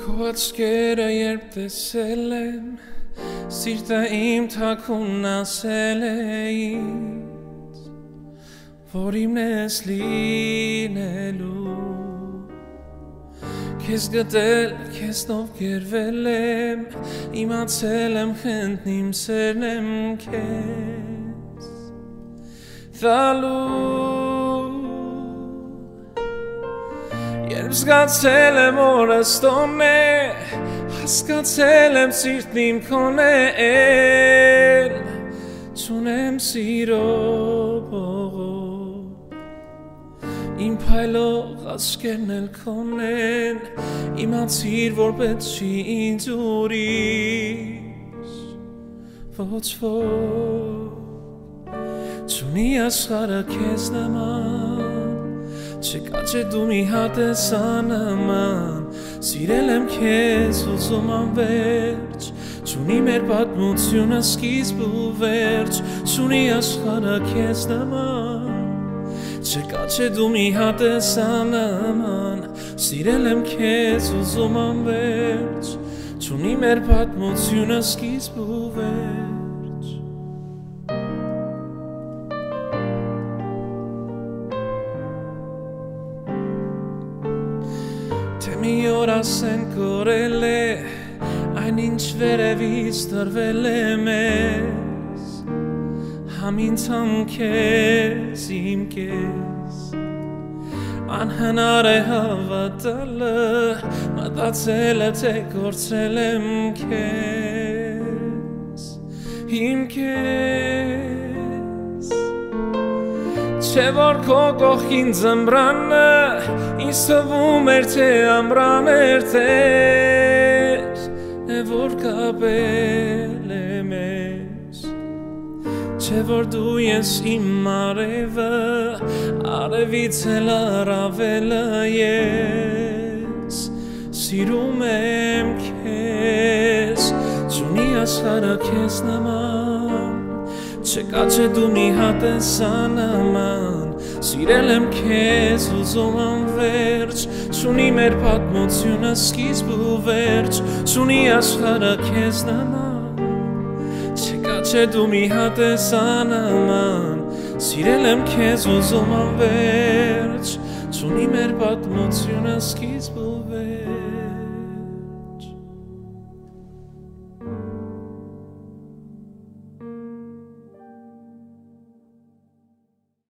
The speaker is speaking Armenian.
Քո աչքերը երբ տեսել եմ, սիրտը իմ թաքուն ասել է ինձ, որ իմն ես լինելու, քեզ գտել, քեզնով գերվել եմ, իմացել եմ խենթն իմ սերն եմ քեզ տալու, երբ զգացել եմ օրս տոն է, հասկացել եմ սիրտն իմ քոն է էլ, չունեմ սիրո բողոք, իմ փայլող աչքերն էլ քոն են, իմացիր որ պետք չի ինձ ուրիշ, ոչ ոք, չունի աշխարհը քեզ նման, չկա չէ դու մի հատ ես աննման, սիրել եմ քեզ ուզում անվերջ, չունի մեր պատմությունը սկիզբ ու վերջ, չունի աշխարհը քեզ նման, չկա չէ դու մի հատ ես աննման, սիրել եմ քեզ ուզում անվերջ, չունի մեր պատմությունը սկիզբ ու վերջ. Թե մի օր ասեն կորել է, այն ինչ վերևից տրվել է մեզ, համինց համ քեզ իմ կես, անհնար է հավատալը, մտածելը թե կորցրել եմ քեզ, իմ քեզ, չէ որ քո կողքին ձմռանը, ինձ թվում էր թե ամռան էր տեր, է որ կապել է մեզ, չէ որ դու ես իմ արևը, արևից էլ առավելը ես, սիրում եմ քեզ, չունի աշխարհը քեզ նման, չկա չէ դու մի հատ ես աննման, սիրել եմ քեզ ուզում անվերջ, չունի մեր պատմությունը սկիզբ ու վերջ, չունի աշխարհը քեզ նման, չկա չէ դու մի հատ ես աննման, սիրել եմ քեզ ուզում անվերջ, չունի մեր պատմությունը սկիզբ ու վերջ.